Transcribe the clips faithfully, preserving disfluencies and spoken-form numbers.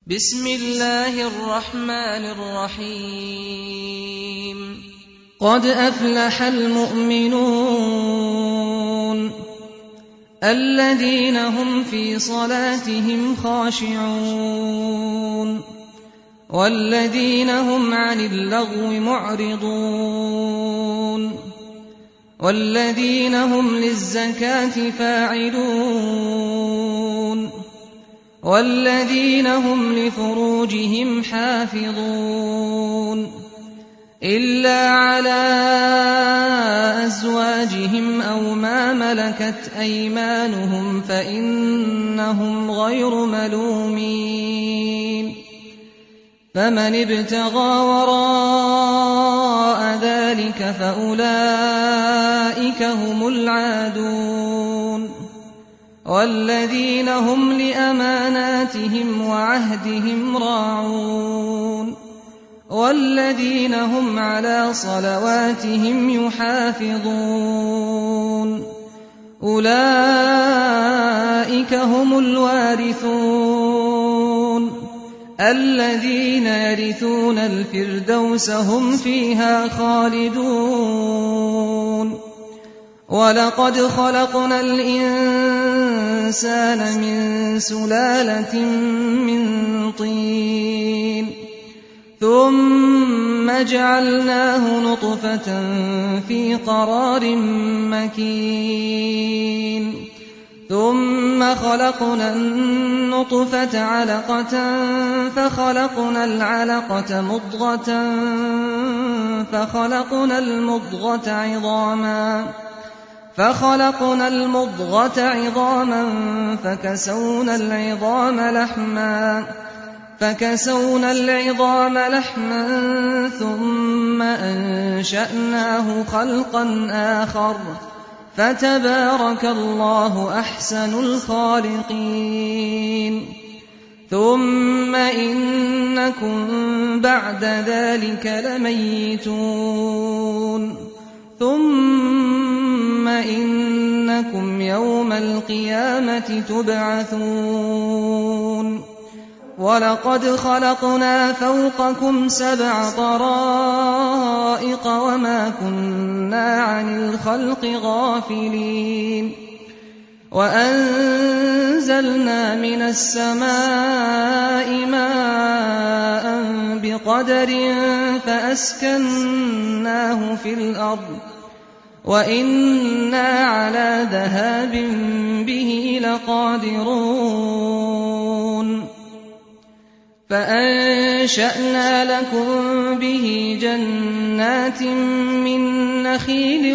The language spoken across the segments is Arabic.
بسم الله الرحمن الرحيم قد أفلح المؤمنون الذين هم في صلاتهم خاشعون والذين هم عن اللغو معرضون والذين هم للزكاة فاعلون والذين هم لفروجهم حافظون إلا على أزواجهم أو ما ملكت أيمانهم فإنهم غير ملومين فمن ابتغى وراء ذلك فأولئك هم العادون والذين هم لأماناتهم وعهدهم راعون والذين هم على صلواتهم يحافظون أولئك هم الوارثون الذين يرثون الفردوس هم فيها خالدون ولقد خلقنا الإنسان من سلالة من طين ثم جعلناه نطفة في قرار مكين ثم خلقنا النطفة علقة فخلقنا العلقة مضغة فخلقنا المضغة عظاما فخلقنا المضغة عظاما فكسونا العظام لحما فكسونا العظام لحما ثم أنشأناه خلقا آخر فتبارك الله أحسن الخالقين ثم إنكم بعد ذلك لميتون ثم إنكم يوم القيامة تبعثون ولقد خلقنا فوقكم سبع طرائق وما كنا عن الخلق غافلين وأنزلنا من السماء ماء بقدر فأسكناه في الأرض وإنا على ذهاب به لقادرون فأنشأنا لكم به جنات من نخيل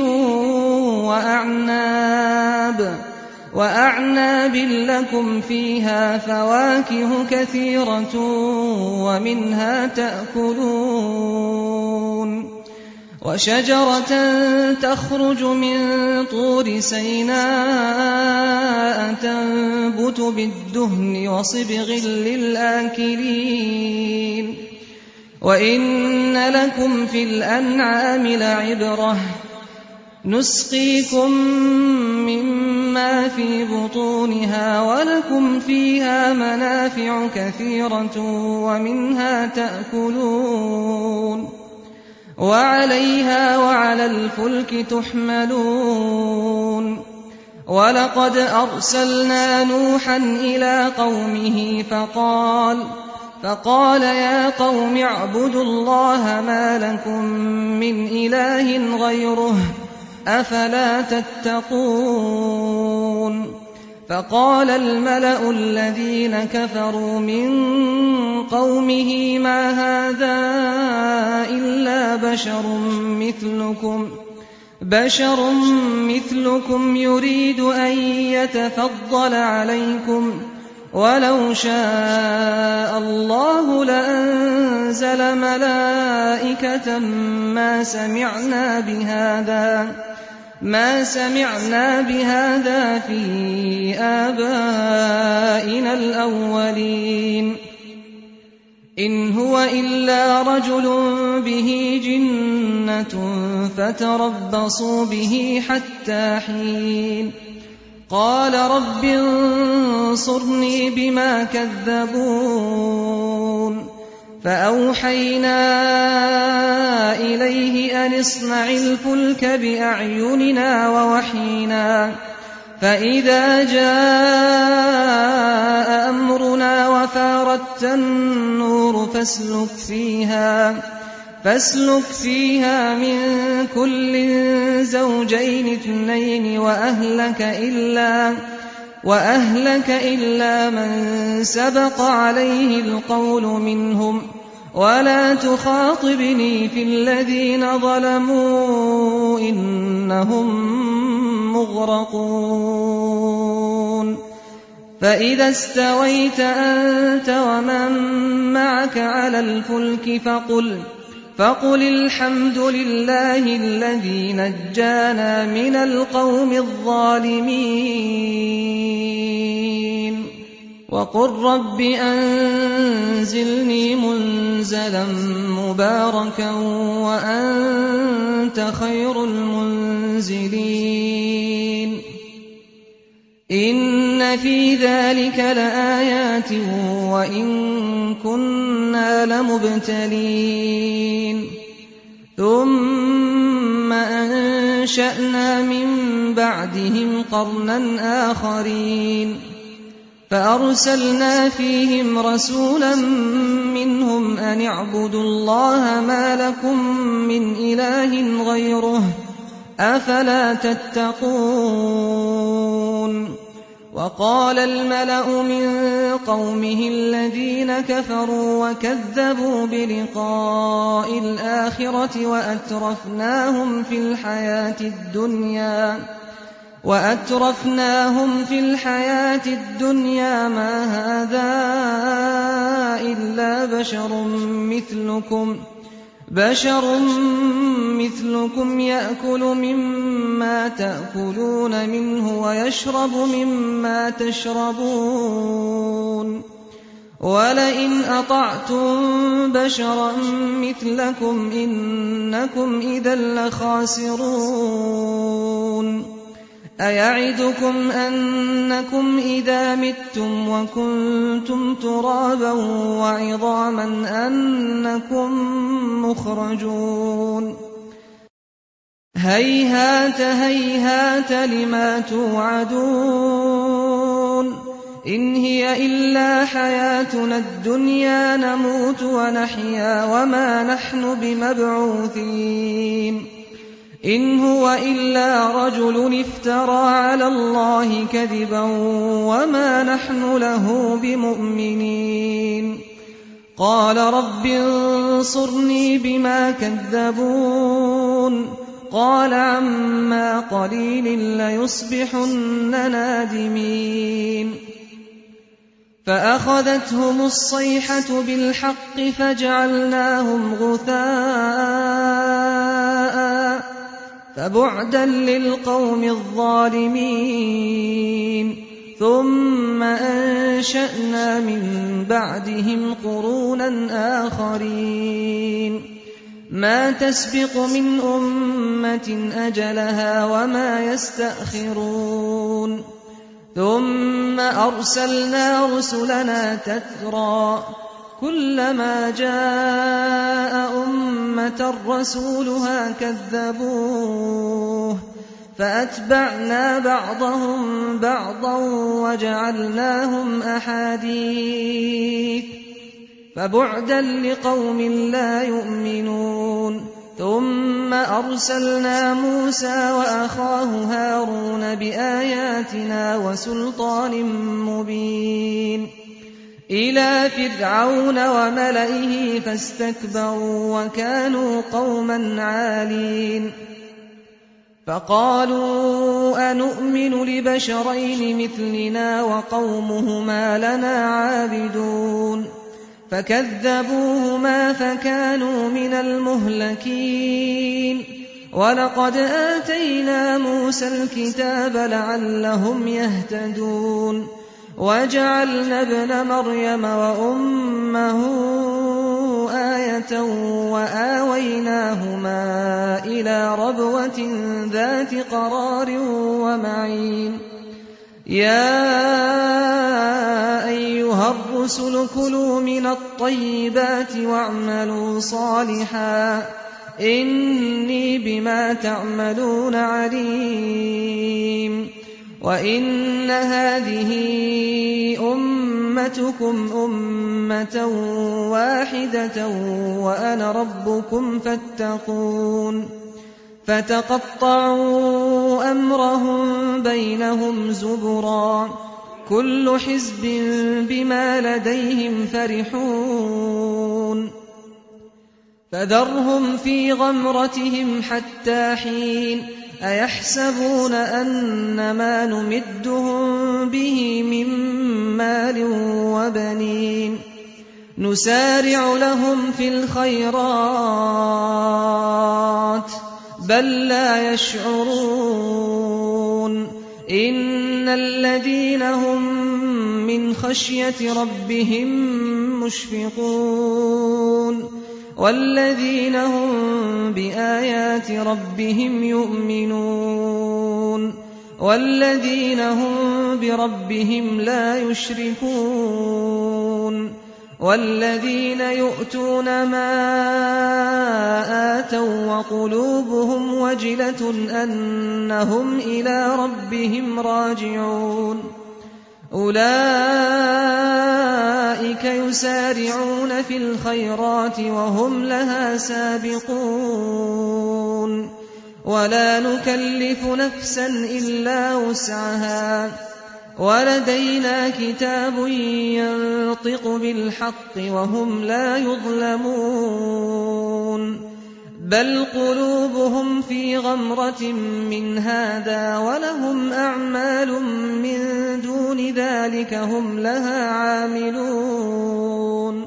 وأعناب وأعناب لكم فيها فواكه كثيرة ومنها تأكلون وشجرة تخرج من طور سيناء تنبت بالدهن وصبغ للآكلين وإن لكم في الأنعام لعبرة نسقيكم مما في بطونها ولكم فيها منافع كثيرة ومنها تأكلون وعليها وعلى الفلك تحملون ولقد أرسلنا نوحا إلى قومه فقال فقال يا قوم اعبدوا الله ما لكم من إله غيره أفلا تتقون فقال الملأ الذين كفروا من قومه ما هذا إلا بشر مثلكم بشر مثلكم يريد أن يتفضل عليكم ولو شاء الله لأنزل ملائكة ما سمعنا بهذا ما سمعنا بهذا في آبائنا الأولين إن هو إلا رجل به جنة فتربصوا به حتى حين قال رب انصرني بما كذبون فأوحينا إليه أن اصنع الفلك بأعيننا ووحينا فإذا جاء أمرنا وفاردت النور فاسلك فيها فاسلك فيها من كل زوجين اثنين وأهلك إلا وأهلك إلا من سبق عليه القول منهم ولا تخاطبني في الذين ظلموا إنهم مغرقون فإذا استويت أنت ومن معك على الفلك فقل فقل الحمد لله الذي نجانا من القوم الظالمين وقل رب أنزلني منزلا مباركا وأنت خير المنزلين إن في ذلك لآيات وإن كنا لمبتلين ثم أنشأنا من بعدهم قرنا آخرين فأرسلنا فيهم رسولا منهم أن اعبدوا الله ما لكم من إله غيره أفلا تتقون وقال الملأ من قومه الذين كفروا وكذبوا بلقاء الآخرة وأترفناهم في الحياة الدنيا وأترفناهم في الحياة الدنيا ما هذا إلا بشر مثلكم بشر مثلكم يأكل مما تأكلون منه ويشرب مما تشربون ولئن أطعتم بشرا مثلكم إنكم إذا لخاسرون أيعدكم أنكم إذا متم وكنتم ترابا وعظاما أنكم مخرجون هيهات هيهات لما توعدون إن هي إلا حياتنا الدنيا نموت ونحيا وما نحن بمبعوثين إن هو إلا رجل افترى على الله كذبا وما نحن له بمؤمنين قال رب انصرني بما كذبون قال عما قليل ليصبحن نادمين فأخذتهم الصيحة بالحق فجعلناهم غثاء فبعدا للقوم الظالمين ثم أنشأنا من بعدهم قرونا آخرين ما تسبق من أمة أجلها وما يستأخرون ثم أرسلنا رسلنا تترى كلما جاء أمة رسولها كذبوه فأتبعنا بعضهم بعضا وجعلناهم أحاديث فبعدا لقوم لا يؤمنون ثم أرسلنا موسى وأخاه هارون بآياتنا وسلطان مبين إلى فرعون وملئه فاستكبروا وكانوا قوما عالين فقالوا أنؤمن لبشرين مثلنا وقومهما لنا عابدون فكذبوهما فكانوا من المهلكين ولقد آتينا موسى الكتاب لعلهم يهتدون وجعلنا ابن مريم وأمه آية وآويناهما إلى ربوة ذات قرار ومعين يا أيها الرسل كلوا من الطيبات واعملوا صالحا إني بما تعملون عليم وإن هذه أمتكم أمة واحدة وأنا ربكم فاتقون فتقطعوا أمرهم بينهم زبرا كل حزب بما لديهم فرحون فذرهم في غمرتهم حتى حين أيحسبون أن ما نمدهم به من مال وبنين نسارع لهم في الخيرات بل لا يشعرون إن الذين هم من خشية ربهم مشفقون والذين هم بآيات ربهم يؤمنون والذين هم بربهم لا يشركون والذين يؤتون ما آتوا وقلوبهم وجلة أنهم إلى ربهم راجعون أولئك يسارعون في الخيرات وهم لها سابقون ولا نكلف نفسا إلا وسعها ولدينا كتاب ينطق بالحق وهم لا يظلمون بل قلوبهم في غمرة من هذا ولهم أعمال من دون ذلك هم لها عاملون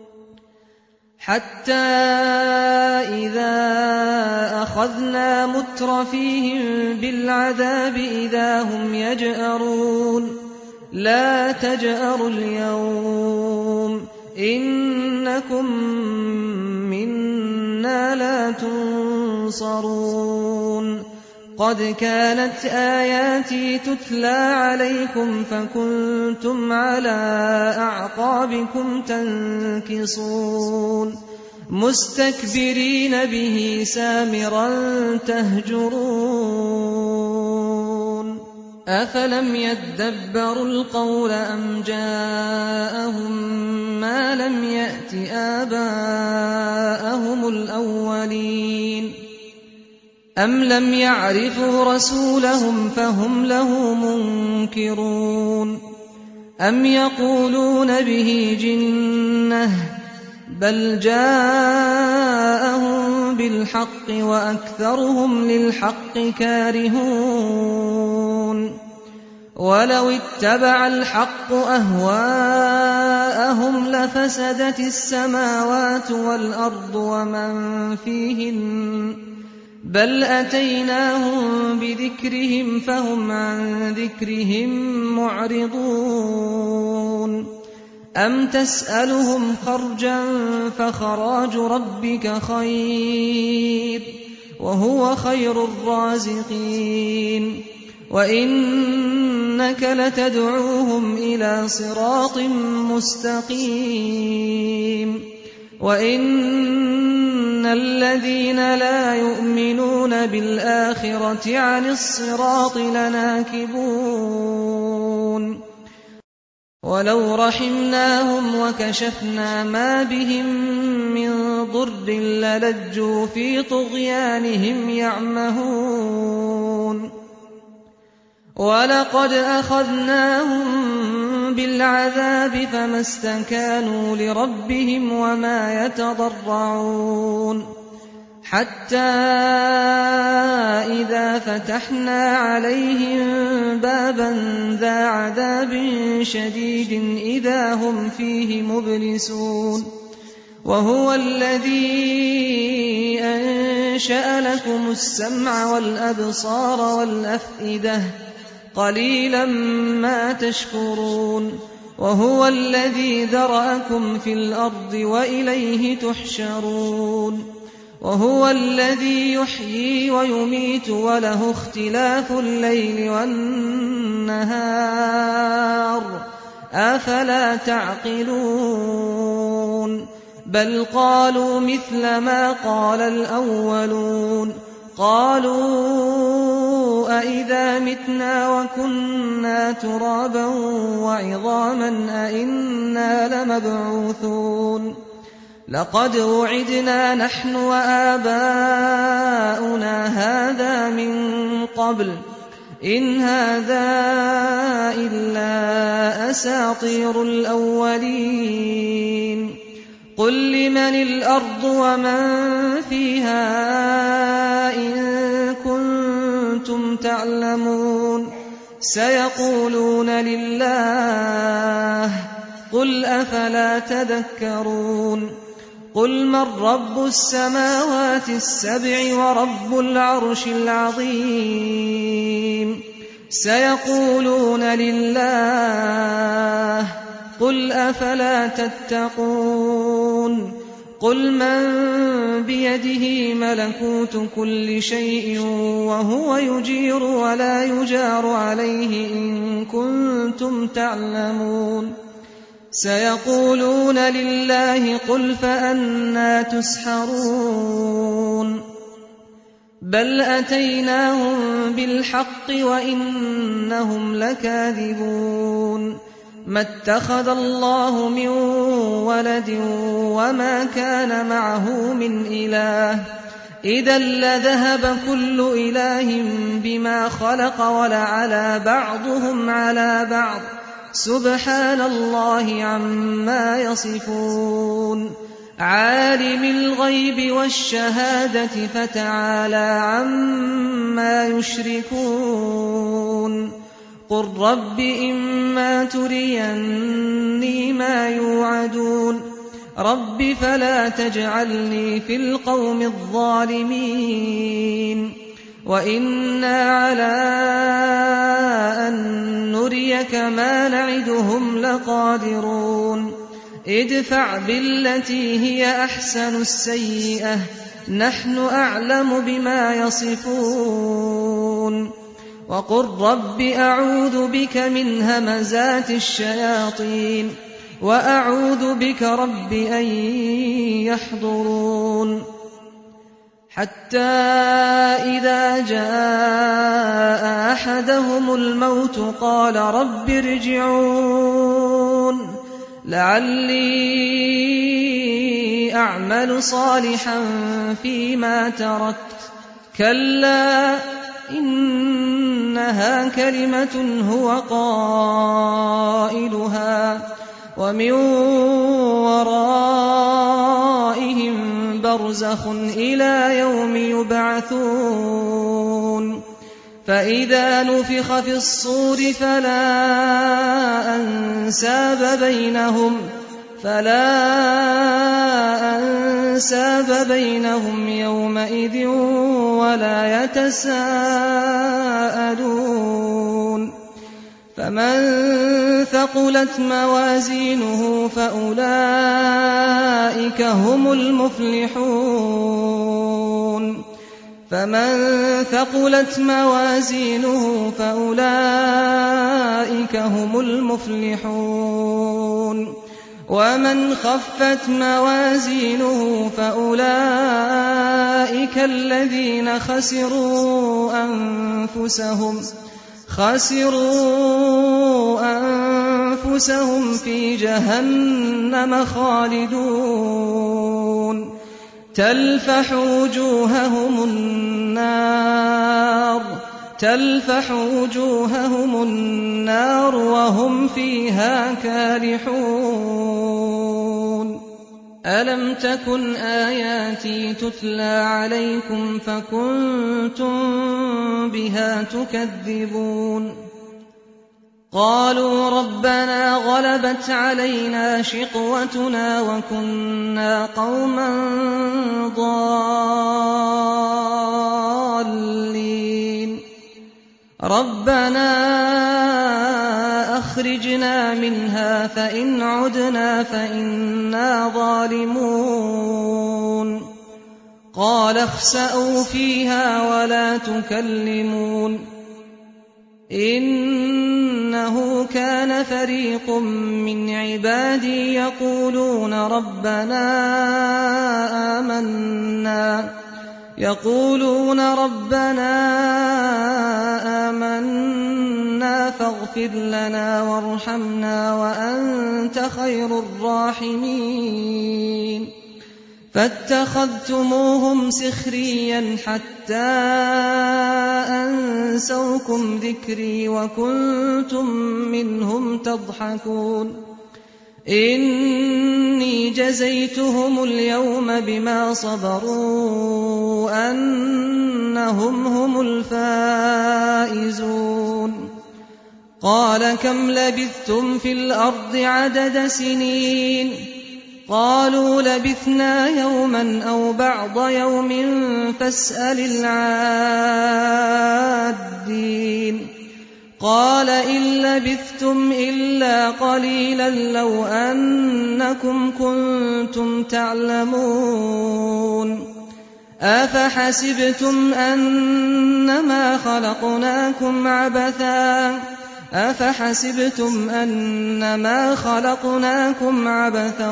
حتى إذا أخذنا مترفيهم بالعذاب إذا هم يجأرون لا تجأروا اليوم إنكم منا لا تنصرون قد كانت آياتي تتلى عليكم فكنتم على أعقابكم تنكصون مستكبرين به سامرا تهجرون أفلم يدبروا القول أم جاءهم ما لم يأت آباءهم الأولين أم لم يعرفوا رسولهم فهم له منكرون أم يقولون به جنة بل جاءهم بالحق وأكثرهم للحق كارهون ولو اتبع الحق أهواءهم لفسدت السماوات والأرض ومن فيهن بل أتيناهم بذكرهم فهم عن ذكرهم معرضون أم تسألهم خرجا فخراج ربك خير وهو خير الرازقين وإنك لتدعوهم إلى صراط مستقيم وإن الذين لا يؤمنون بالآخرة عن الصراط لناكبون ولو رحمناهم وكشفنا ما بهم من ضر للجوا في طغيانهم يعمهون ولقد أخذناهم بالعذاب فما استكانوا لربهم وما يتضرعون حتى إذا فتحنا عليهم بابا ذا عذاب شديد إذا هم فيه مبلسون وهو الذي أنشأ لكم السمع والأبصار والأفئدة قليلا ما تشكرون وهو الذي ذرأكم في الأرض وإليه تحشرون وهو الذي يحيي ويميت وله اختلاف الليل والنهار أفلا تعقلون بل قالوا مثل ما قال الأولون قالوا أئذا متنا وكنا ترابا وعظاما أئنا لمبعوثون لقد وعدنا نحن وآباؤنا هذا من قبل إن هذا إلا أساطير الأولين قل لمن الأرض ومن فيها إن كنتم تعلمون سيقولون لله قل أفلا تذكرون قل من رب السماوات السبع ورب العرش العظيم سيقولون لله قل أفلا تتقون قل من بيده ملكوت كل شيء وهو يجير ولا يجار عليه إن كنتم تعلمون سيقولون لله قل فأنى تسحرون بل أتيناهم بالحق وإنهم لكاذبون ما اتخذ الله من ولد وما كان معه من إله إذا لذهب كل إله بما خلق ولعلى بعضهم على بعض سبحان الله عما يصفون عالم الغيب والشهادة فتعالى عما يشركون قل رب إما تريني ما يوعدون رب فلا تجعلني في القوم الظالمين وإنا على أن نريك ما نعدهم لقادرون ادفع بالتي هي أحسن السيئة نحن أعلم بما يصفون وقل رب أعوذ بك من همزات الشياطين وأعوذ بك رب أن يحضرون حتى إذا جاء أحدهم الموت قال رب ارجعون لعلي أعمل صالحا فيما تركت كلا إنها كلمة هو قائلها ومن ورائهم برزخ إلى يوم يبعثون فإذا نفخ في الصور فلا أنساب بينهم فلا أنساب بينهم يومئذ ولا يتساءلون فمن ثقلت موازينه فأولئك هم المفلحون فمن ثقلت موازينه فأولئك هم المفلحون ومن خفت موازينه فأولئك الذين خسروا أنفسهم خسروا أنفسهم في جهنم خالدون تلفح وجوههم النار تلفح وجوههم النار وهم فيها كالحون ألم تكن آياتي تتلى عليكم فكنتم بها تكذبون قالوا ربنا غلبت علينا شقوتنا وكنا قوما ضالين ربنا أخرجنا منها فإن عدنا فإنا ظالمون قال اخسأوا فيها ولا تكلمون إنه كان فريق من عبادي يقولون ربنا آمنا يقولون ربنا آمنا فاغفر لنا وارحمنا وأنت خير الراحمين فاتخذتموهم سخريا حتى أنسوكم ذكري وكنتم منهم تضحكون إني جزيتهم اليوم بما صبروا أنهم هم الفائزون قال كم لبثتم في الأرض عدد سنين قالوا لبثنا يوما أو بعض يوم فاسأل العادين قال إن لبثتم إلا قليلا لو أنكم كنتم تعلمون أفحسبتم أنما خلقناكم عبثا أفحسبتم أنما خلقناكم عبثا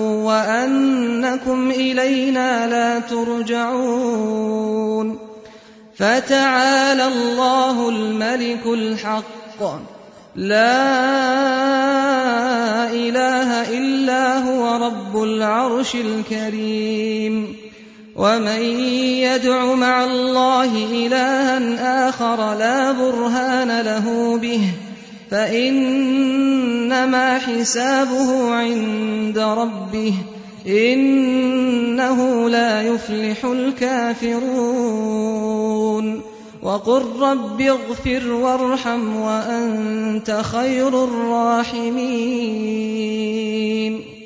وأنكم إلينا لا ترجعون فتعالى الله الملك الحق لا إله إلا هو رب العرش الكريم ومن يدع مع الله إلها آخر لا برهان له به فإنما حسابه عند ربه إنه لا يفلح الكافرون وقل رب اغفر وارحم وأنت خير الراحمين